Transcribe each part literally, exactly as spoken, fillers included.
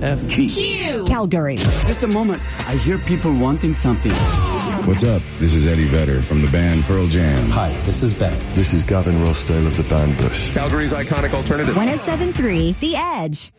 F G. Q. Calgary. Just a moment. I hear people wanting something. What's up? This is Eddie Vedder from the band Pearl Jam. Hi, this is Beck. This is Gavin Rossdale of the band Bush. Calgary's iconic alternative. one oh seven point three The Edge.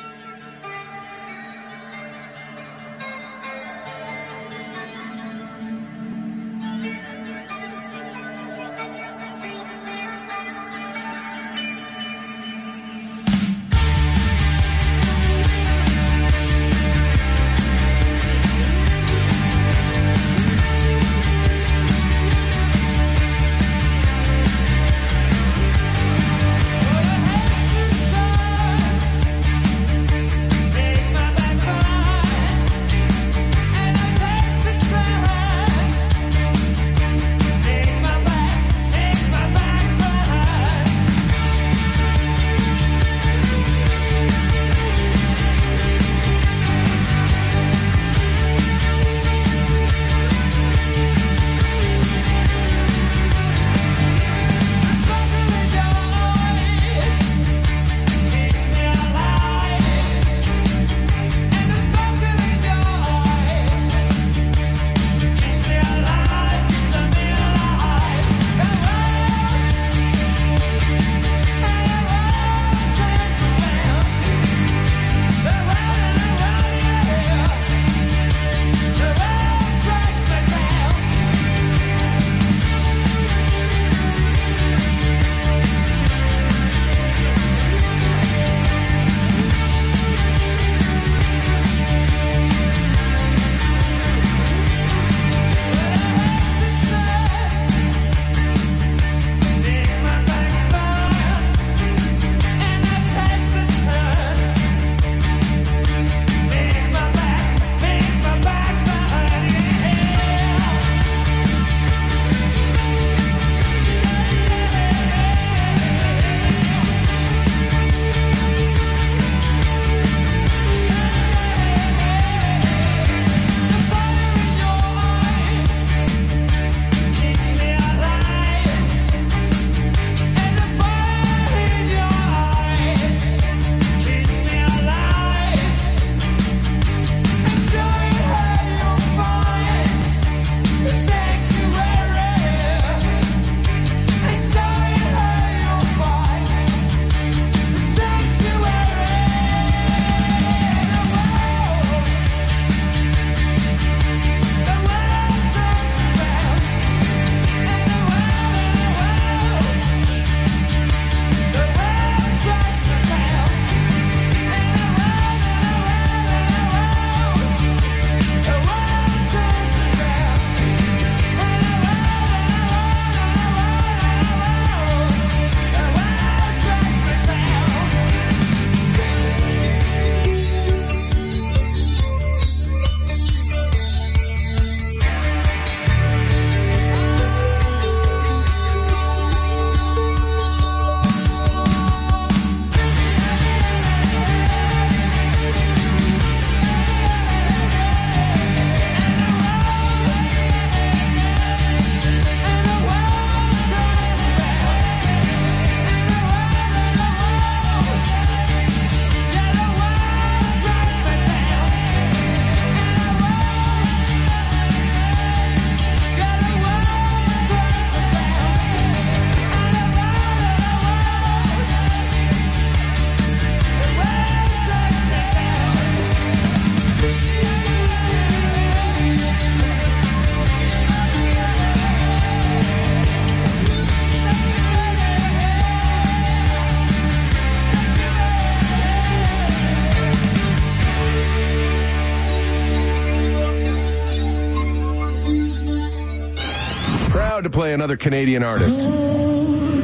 To play another Canadian artist. Oh,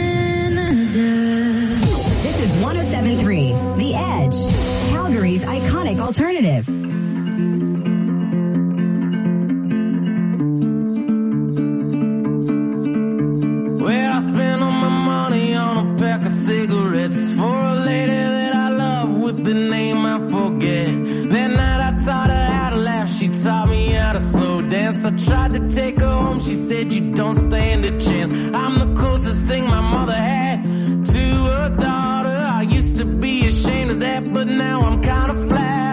Canada. This is one oh seven point three The Edge, Calgary's iconic alternative. Well, I spent all my money on a pack of cigarettes for a lady that I love with the name I forget. That night I taught her how to laugh, she taught me how to slow dance. I tried to take her home, she said you don't stand a chance. I'm the closest thing my mother had to a daughter. I used to be ashamed of that, but now I'm kind of flat.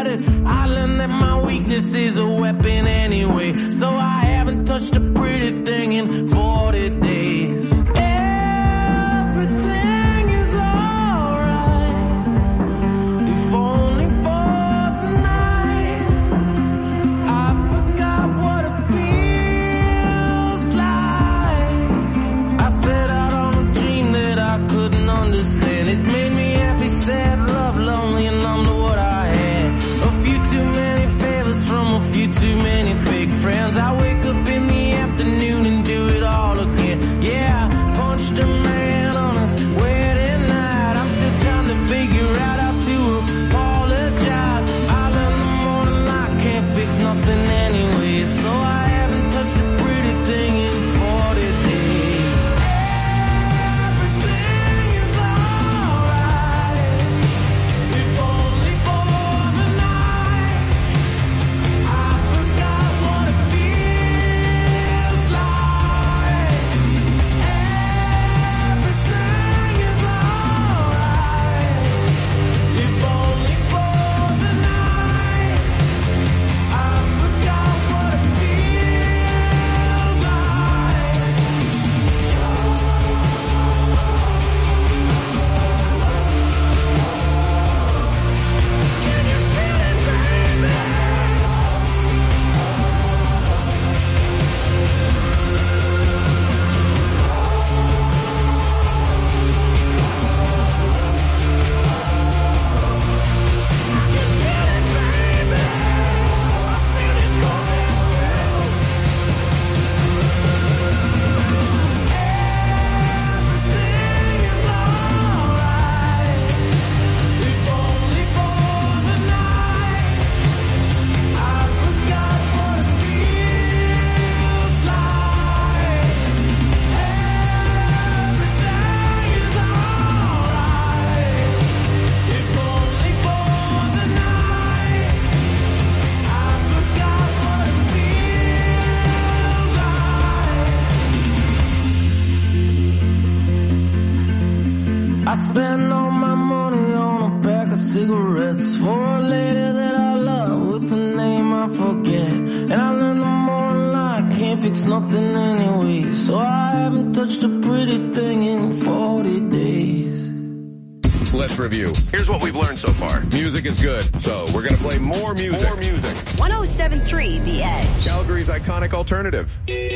I spend all my money on a pack of cigarettes for a lady that I love with a name I forget. And I learned the more in life, can't fix nothing anyway. So I haven't touched a pretty thing in forty days. Let's review. Here's what we've learned so far. Music is good, so we're going to play more music. More music. one oh seven point three The Edge. Calgary's iconic alternative.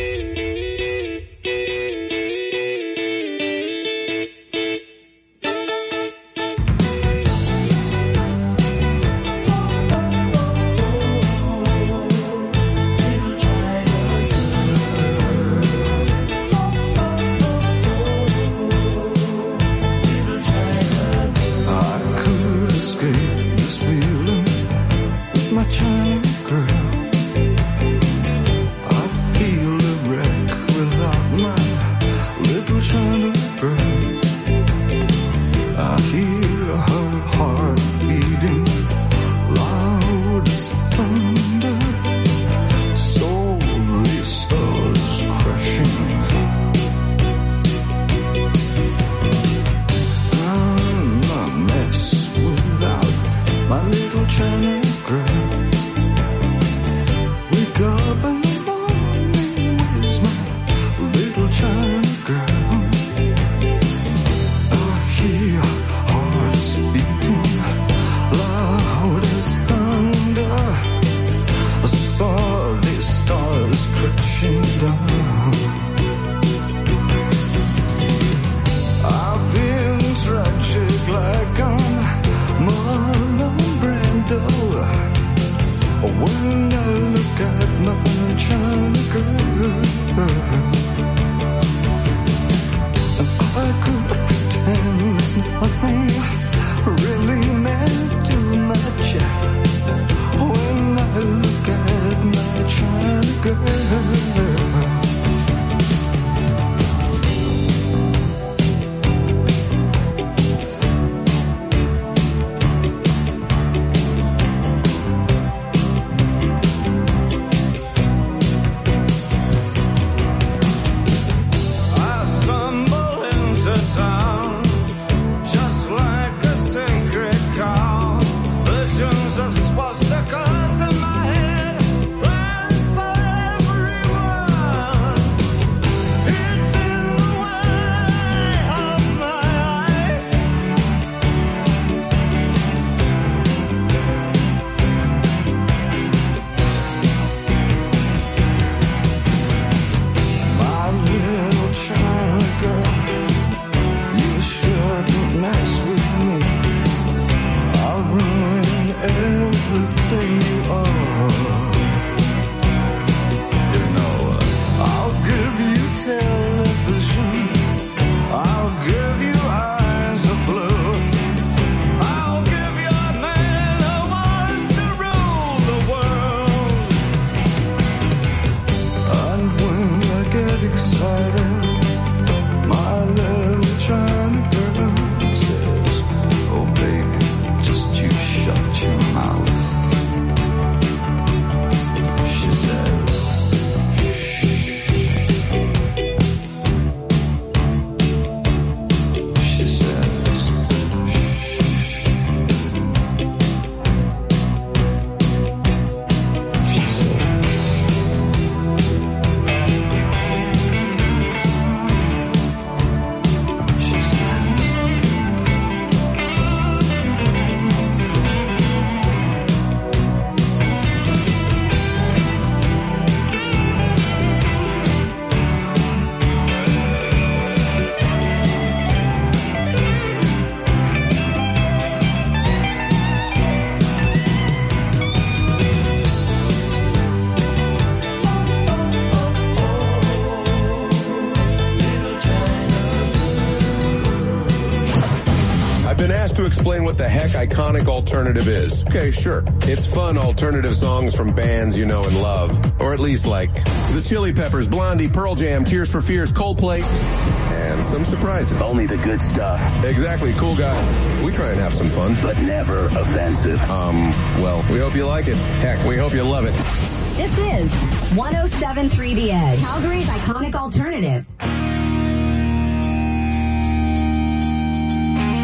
To explain what the heck iconic alternative is. Okay, sure. It's fun alternative songs from bands you know and love. Or at least like the Chili Peppers, Blondie, Pearl Jam, Tears for Fears, Coldplay, and some surprises. Only the good stuff. Exactly, cool guy. We try and have some fun. But never offensive. Um, well, we hope you like it. Heck, we hope you love it. This is one oh seven point three The Edge, Calgary's iconic alternative.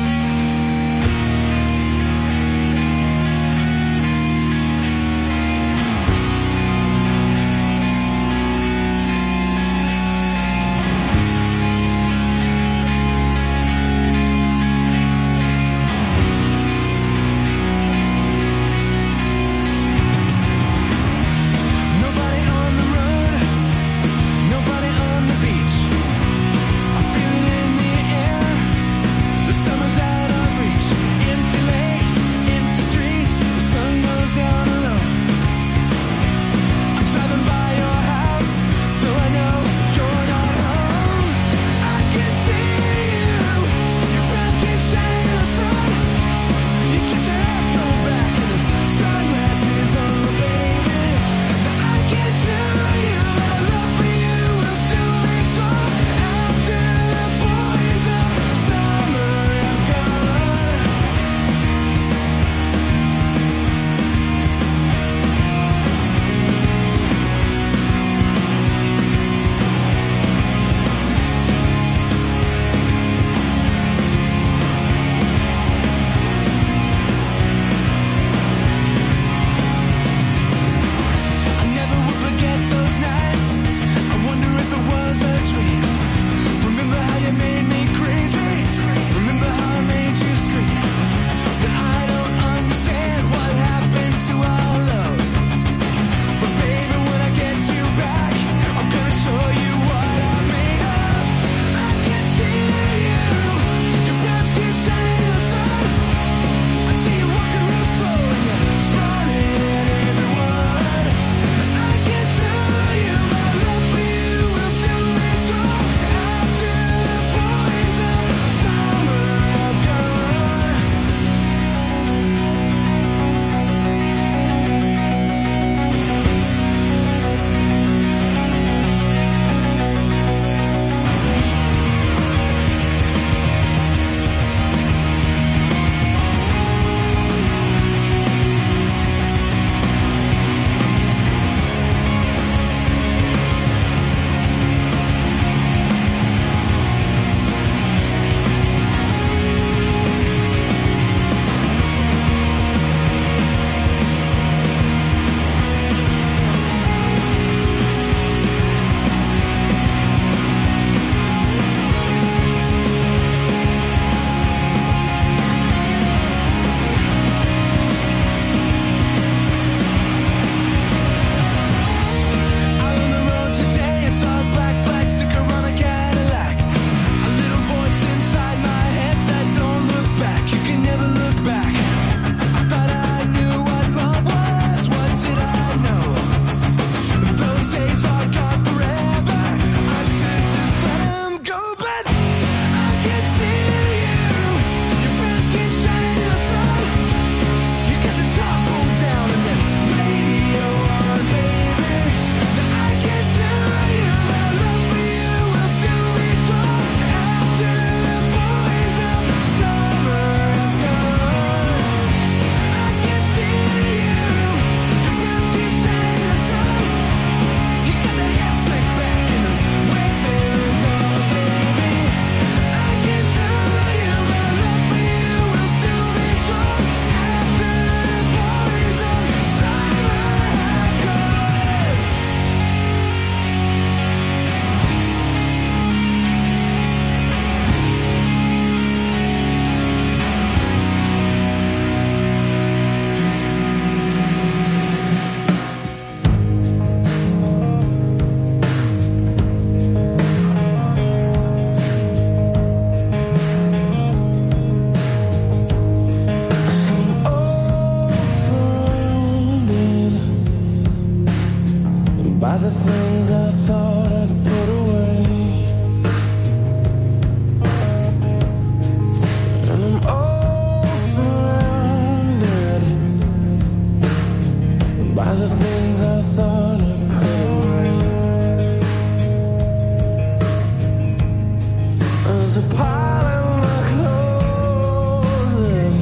a pile in my closet.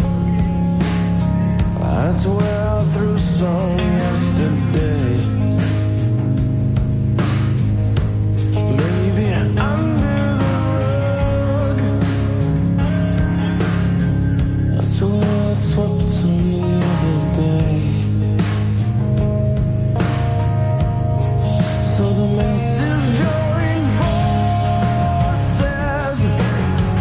That's where I threw some yesterday. Maybe under the rug. That's where I swept some the other day. So the mess is joining forces.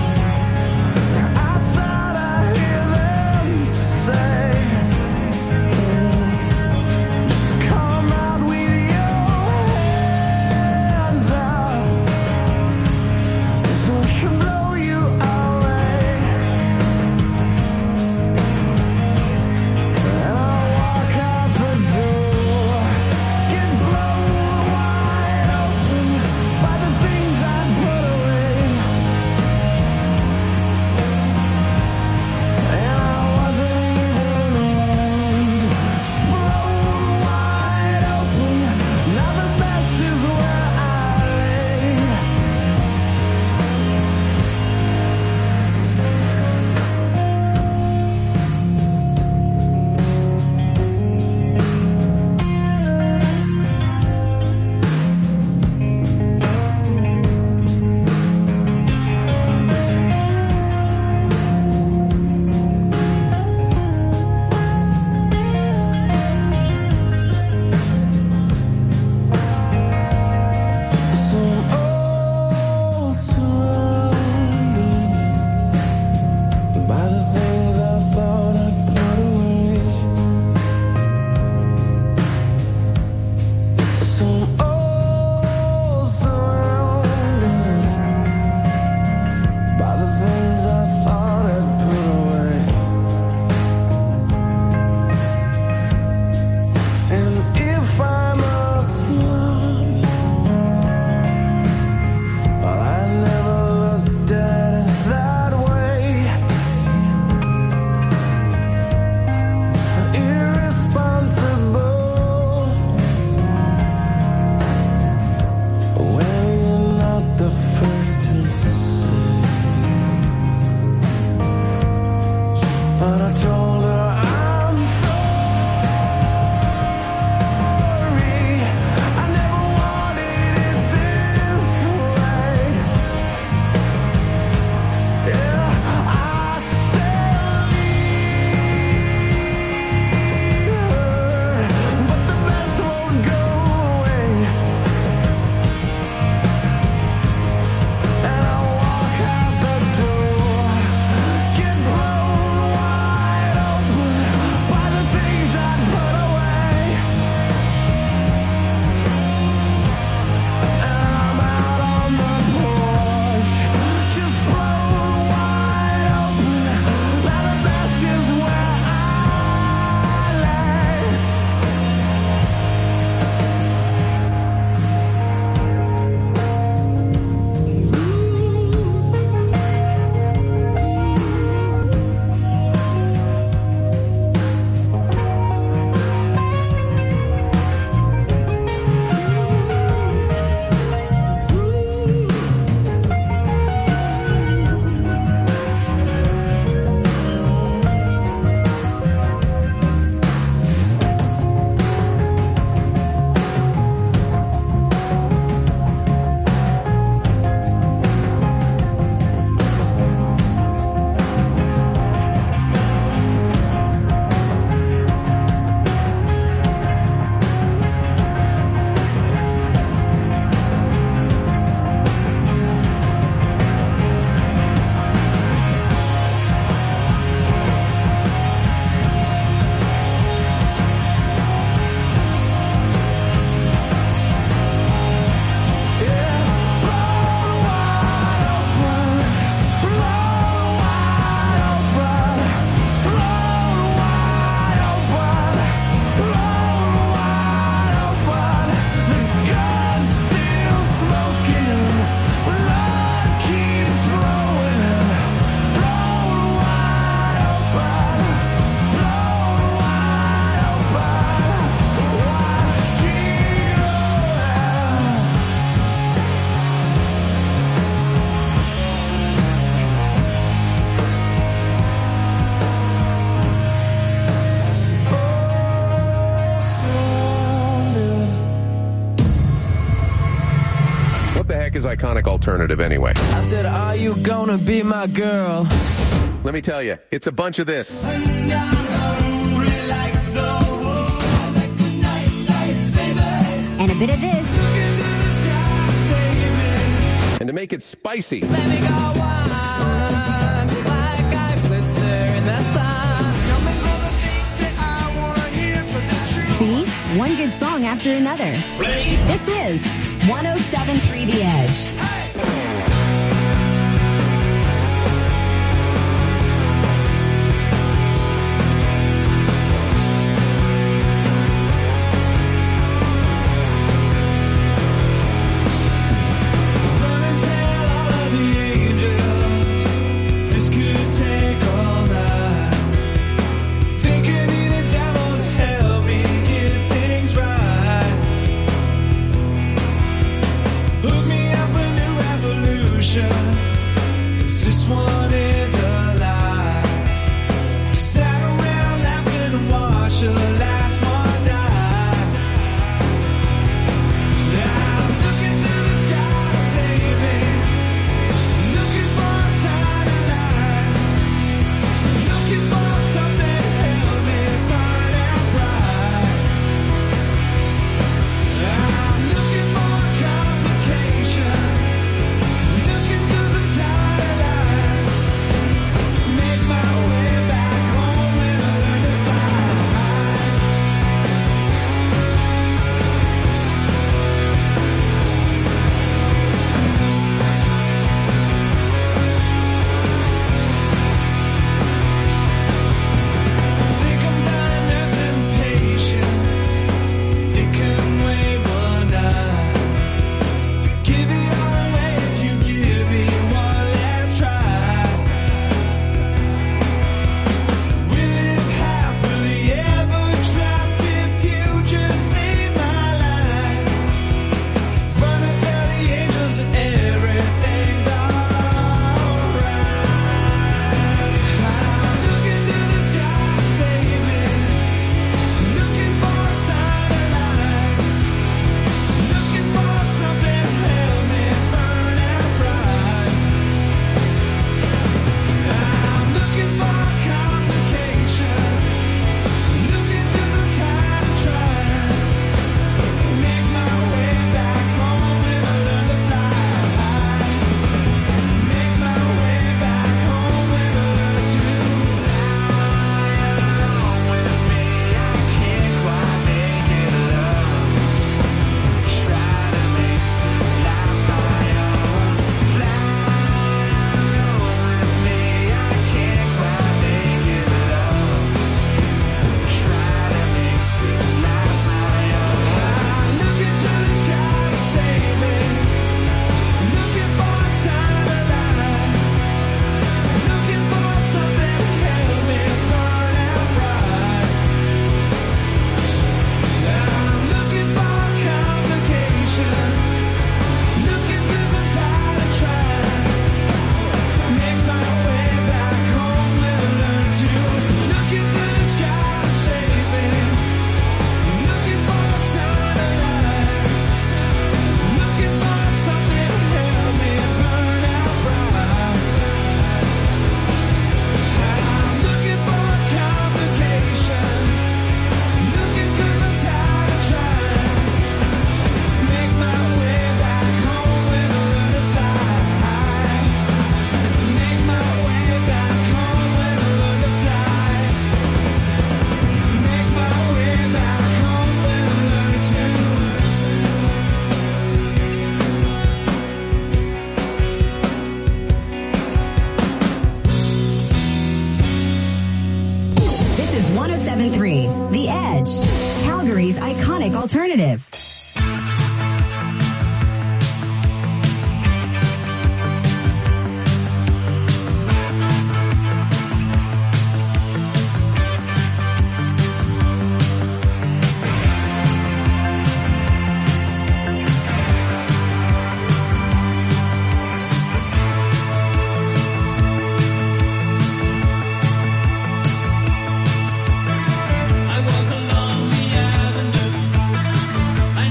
iconic alternative anyway? I said, are you gonna be my girl? Let me tell you, it's a bunch of this. And a bit of this. And to make it spicy, Let me go on, like I blister in the sun. See? One good song after another. This is one oh seven point three The Edge. one oh seven point three The Edge, Calgary's iconic alternative. I walk along the avenue. I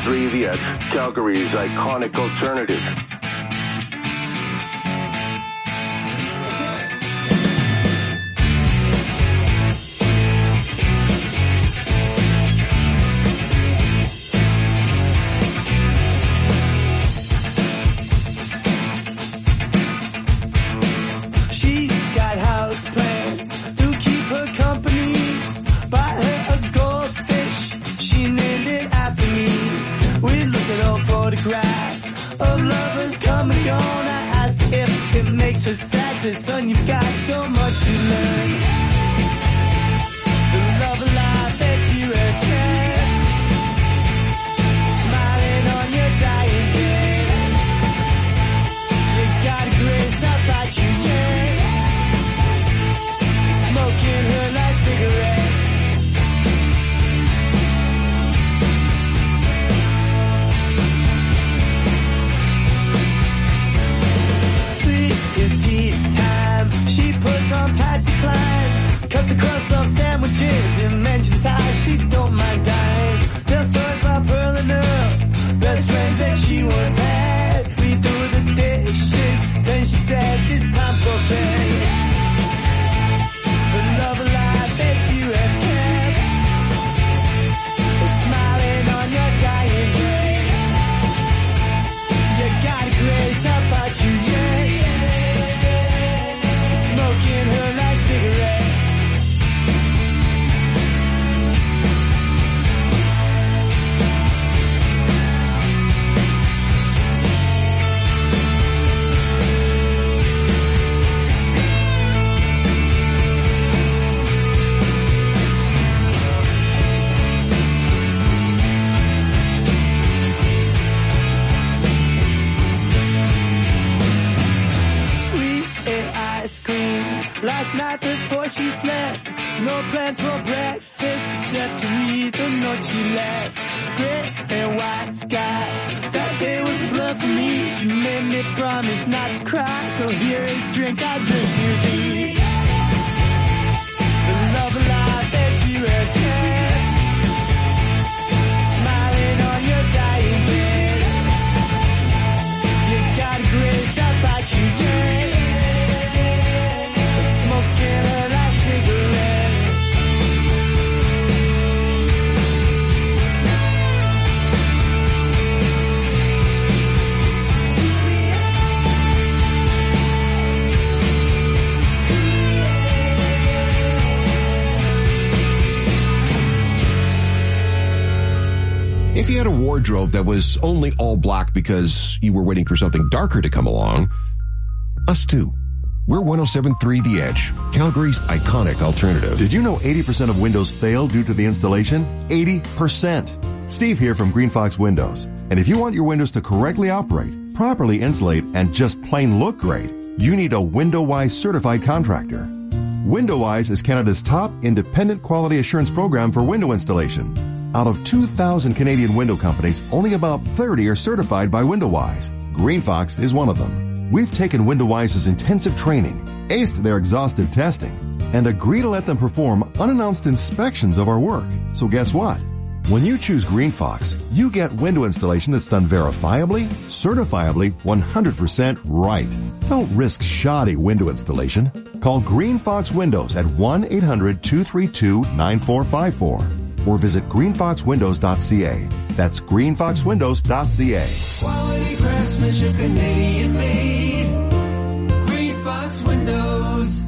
three The Edge, Calgary's iconic alternative. Son, you've got so much to learn. The love of life that you have kept, smiling on your dying day. You got a great stuff about you, yeah. Smoking her last cigarette. It's tea time. She puts on Patsy Cline, cuts across some sandwiches and mentions how she don't mind dying. Tells stories about Pearl and Earl, best friends that she once had. We do the dishes, then she said it's time for bed. The love of life that you have kept, is smiling on your dying day. You got a grace about you, yeah. Smoking her last cigarette. Last night before she slept, no plans for breakfast except to read the note she left. Gray and white skies, that day was a blur for me. She made me promise not to cry, so here is drink I drink to thee. The love of life that you have kept, smiling on your dying bed. You got a great stuff about you, yeah. Smoking her last cigarette. If you had a wardrobe that was only all black because you were waiting for something darker to come along, us too. We're one oh seven point three The Edge, Calgary's iconic alternative. Did you know eighty percent of windows fail due to the installation? eighty percent. Steve here from Green Fox Windows. And if you want your windows to correctly operate, properly insulate, and just plain look great, you need a WindowWise certified contractor. WindowWise is Canada's top independent quality assurance program for window installation. Out of two thousand Canadian window companies, only about thirty are certified by WindowWise. Green Fox is one of them. We've taken WindowWise's intensive training, aced their exhaustive testing, and agree to let them perform unannounced inspections of our work. So guess what? When you choose Green Fox, you get window installation that's done verifiably, certifiably, one hundred percent right. Don't risk shoddy window installation. Call Green Fox Windows at one eight hundred two three two nine four five four or visit green fox windows dot c a. That's green fox windows dot c a. Quality craftsmanship, Canadian made. Green Fox Windows.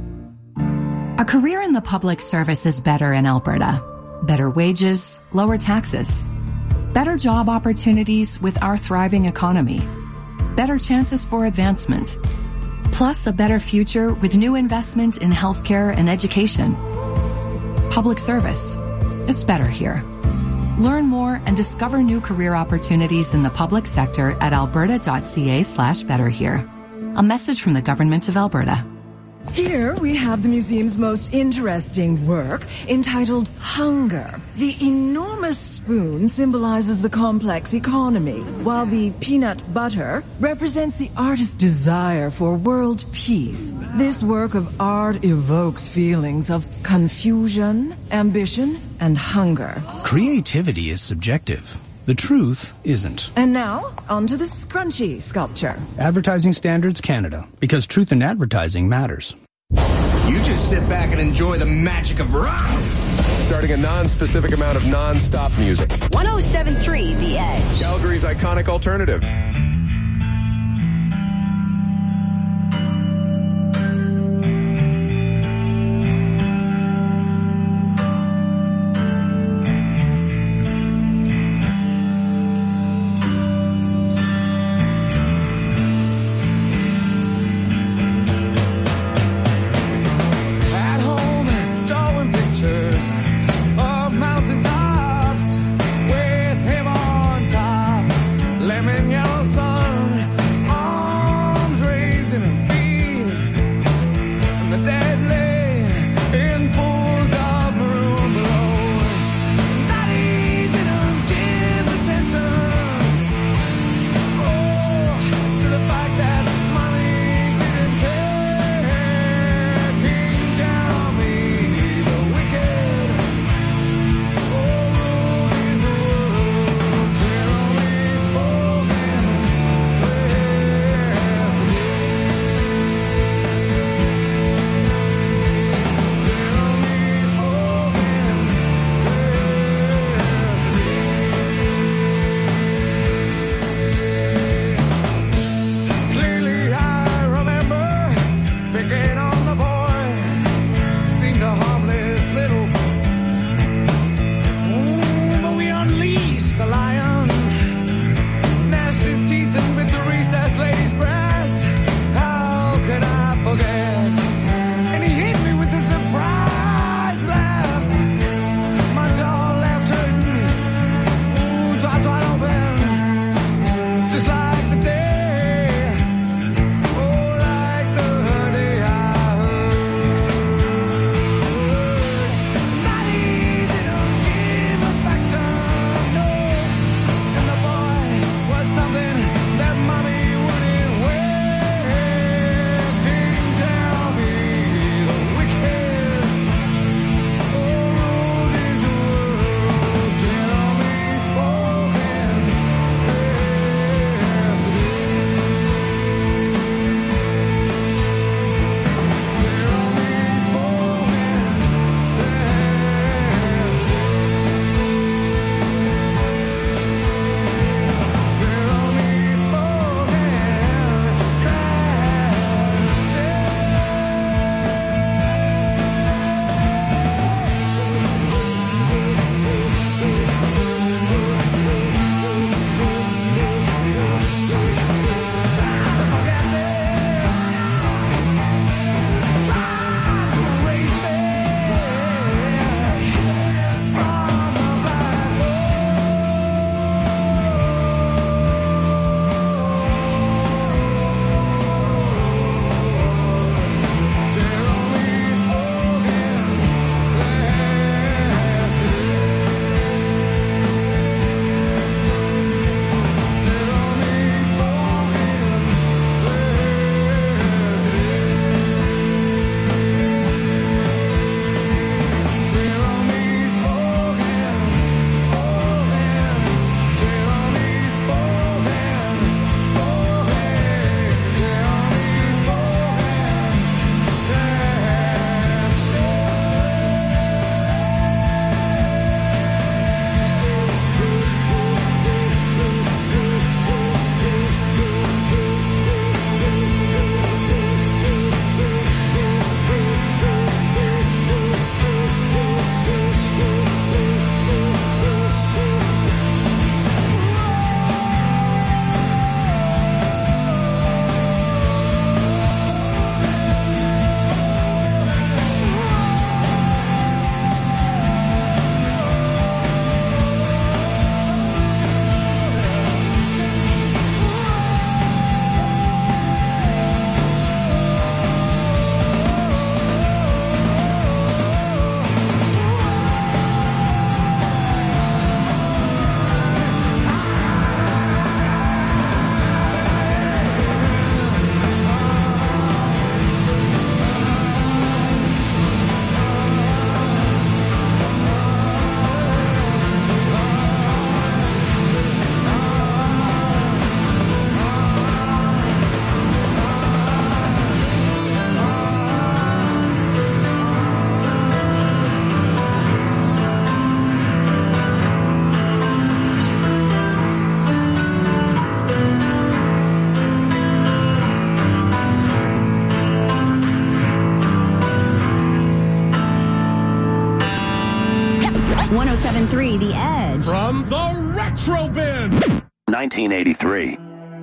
A career in the public service is better in Alberta. Better wages, lower taxes. Better job opportunities with our thriving economy. Better chances for advancement. Plus a better future with new investment in healthcare and education. Public service. It's better here. Learn more and discover new career opportunities in the public sector at alberta.ca slash better here. A message from the Government of Alberta. Here we have the museum's most interesting work, entitled Hunger. The enormous spoon symbolizes the complex economy, while the peanut butter represents the artist's desire for world peace. This work of art evokes feelings of confusion, ambition, and hunger. Creativity is subjective. The truth isn't. And now, on to the scrunchy sculpture. Advertising Standards Canada, because truth in advertising matters. You just sit back and enjoy the magic of rock. Starting a non-specific amount of non-stop music. one oh seven point three The Edge. Calgary's iconic alternative. Lemon yellow sun. oh seven point three The Edge. From the Retro Bin. nineteen eighty-three.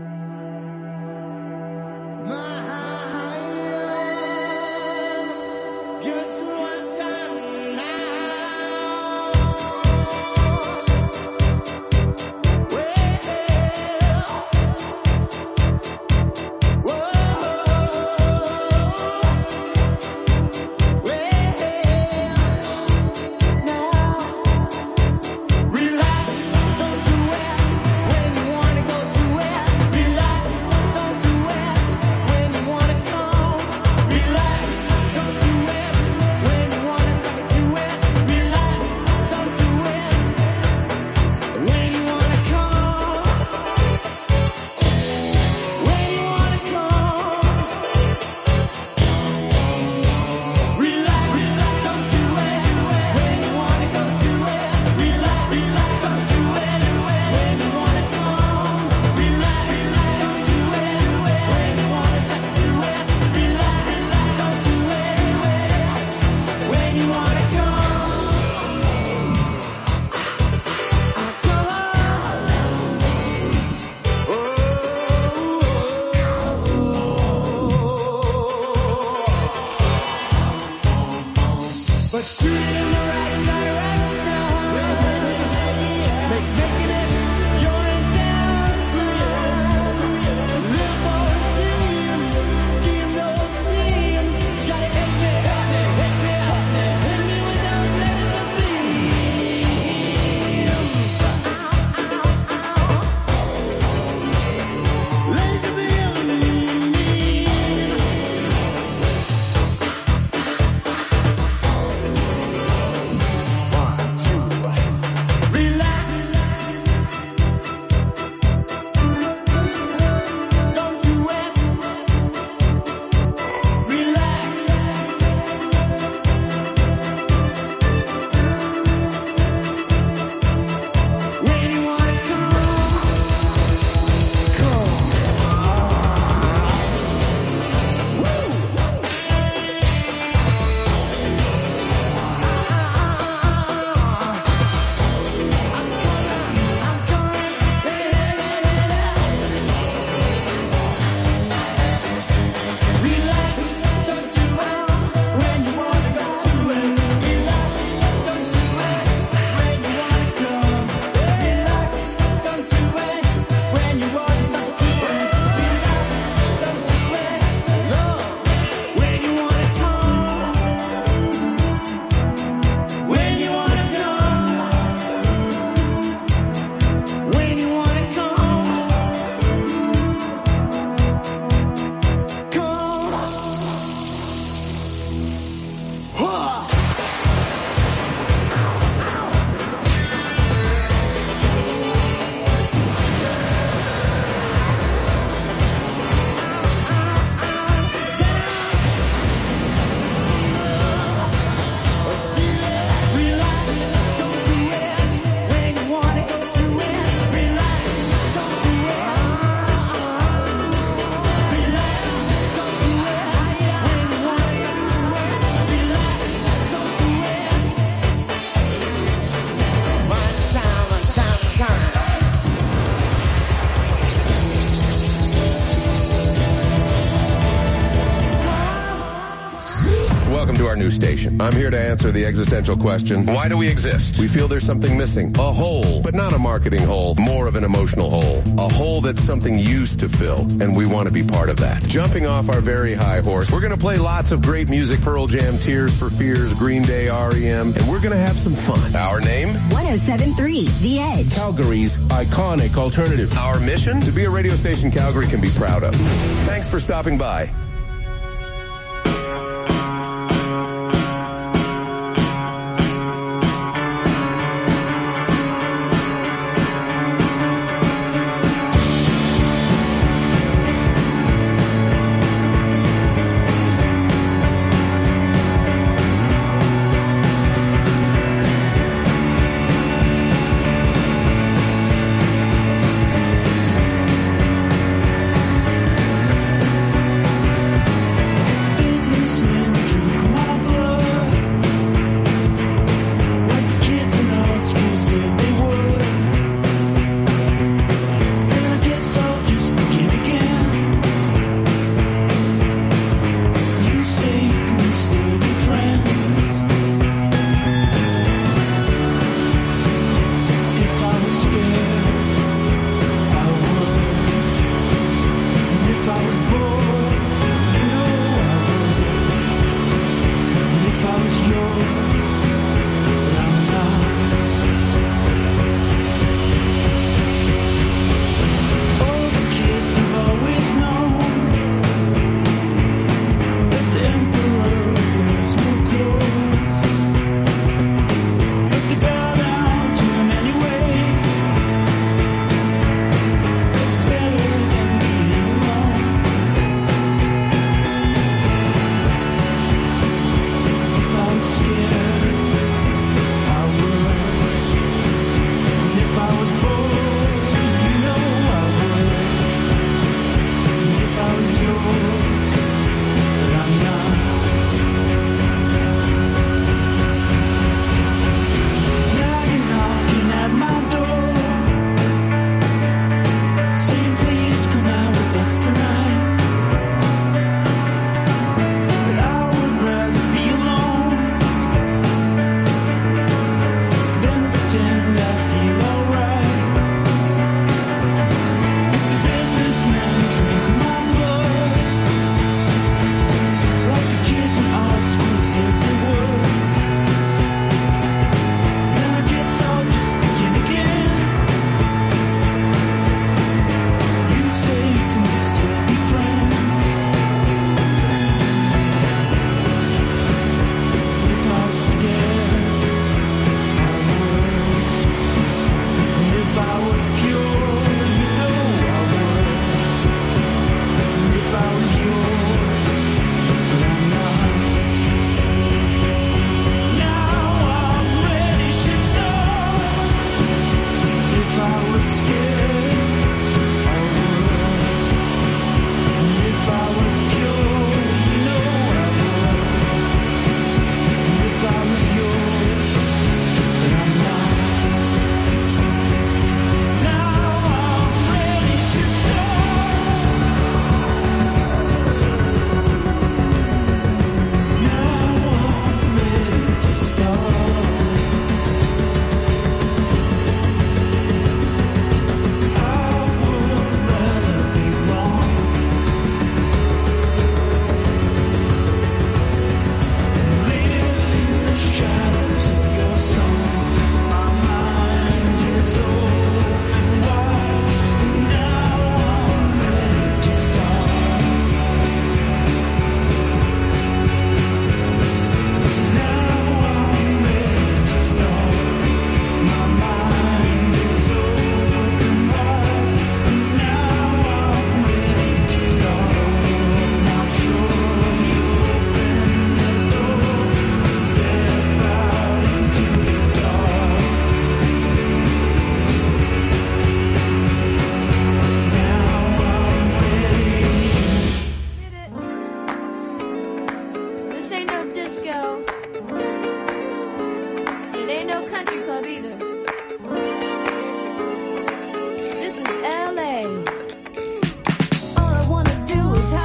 Welcome to our new station. I'm here to answer the existential question, why do we exist? We feel there's something missing. A hole, but not a marketing hole, more of an emotional hole. A hole that something used to fill, and we want to be part of that. Jumping off our very high horse, we're going to play lots of great music, Pearl Jam, Tears for Fears, Green Day, R E M, and we're going to have some fun. Our name? one oh seven point three The Edge. Calgary's iconic alternative. Our mission? To be a radio station Calgary can be proud of. Thanks for stopping by.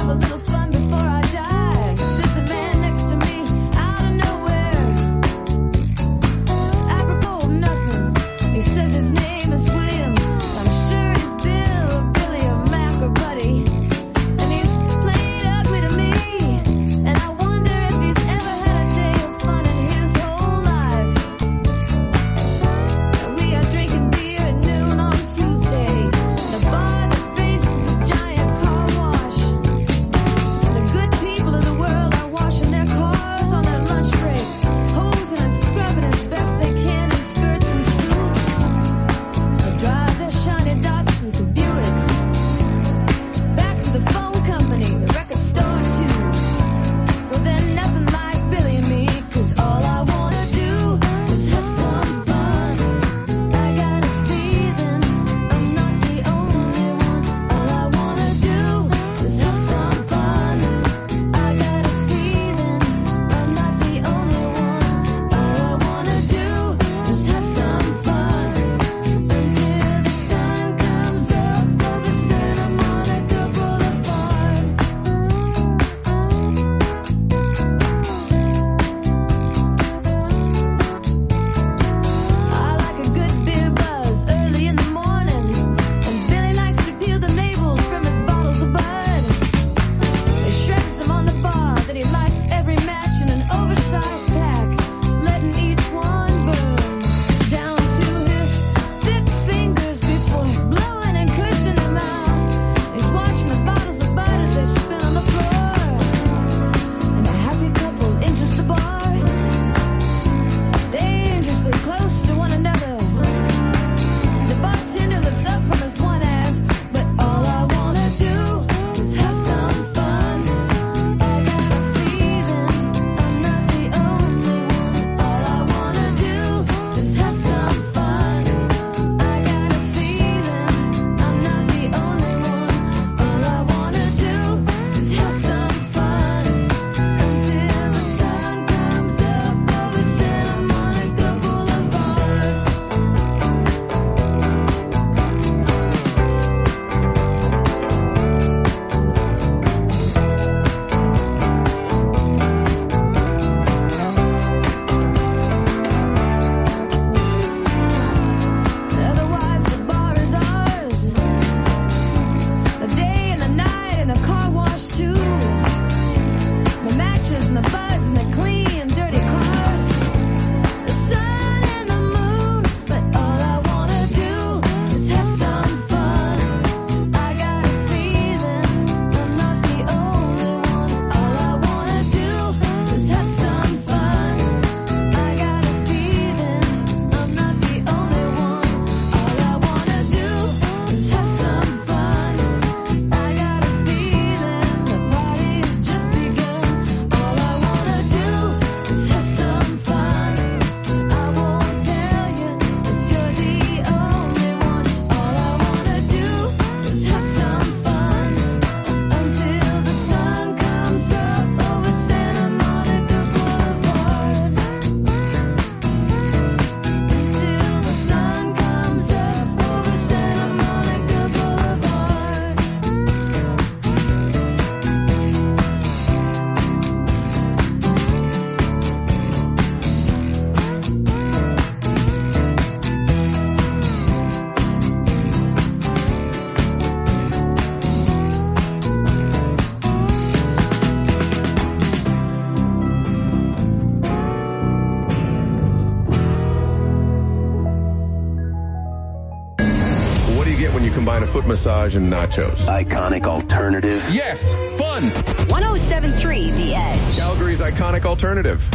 combine a foot massage and nachos. Iconic alternative. Yes, fun. one oh seven point three The Edge. Calgary's iconic alternative.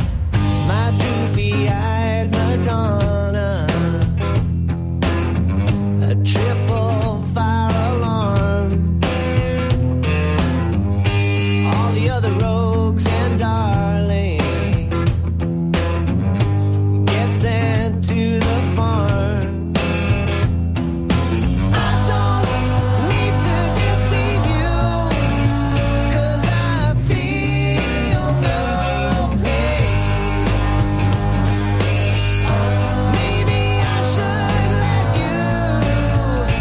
My droopy-eyed Madonna, a triple fire alarm. All the other rogues and darlings get sent to the farm. Maybe I should let you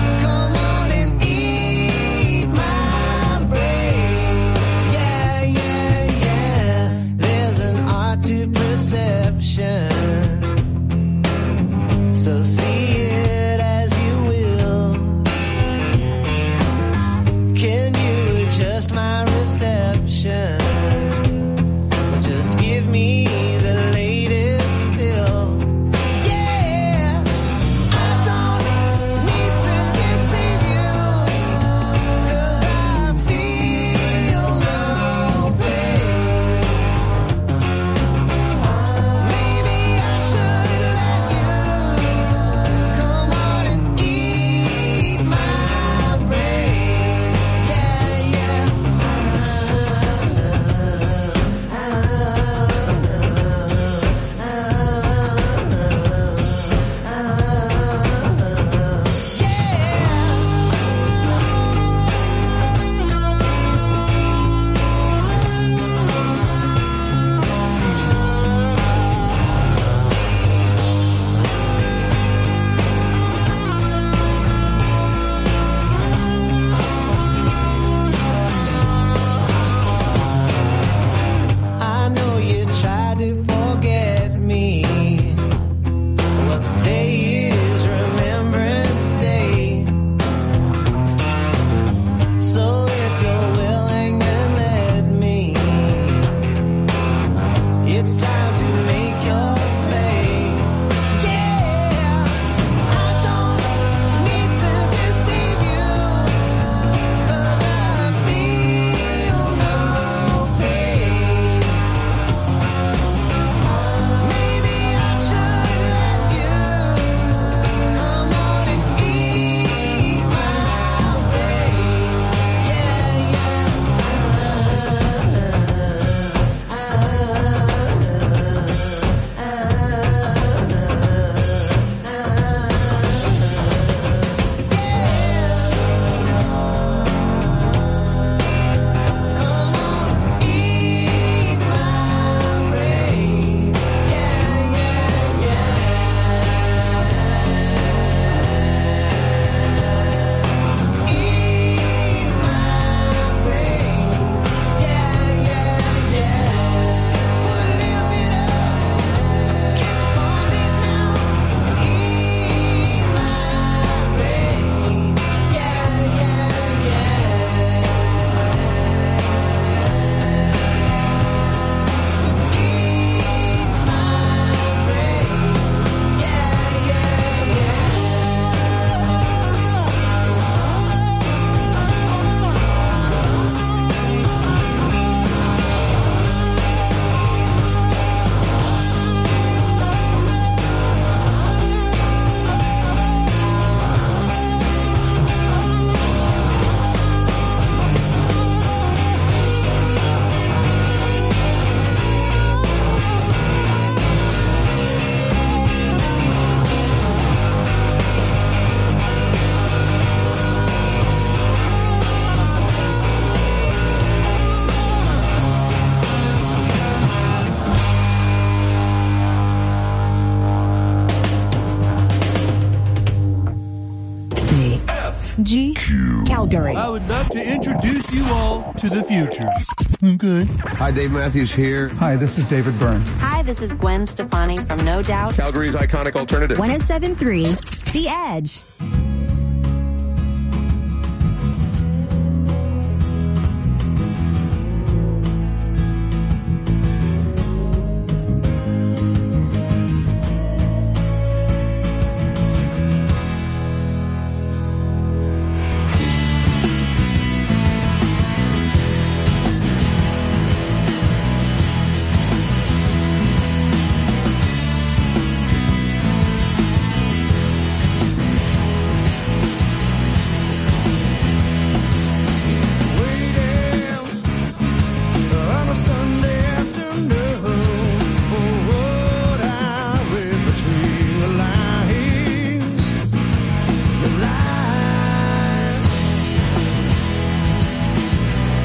Calgary. I would love to introduce you all to the future. Okay. Hi, Dave Matthews here. Hi, this is David Byrne. Hi, this is Gwen Stefani from No Doubt. Calgary's iconic alternative. one oh seven point three The Edge.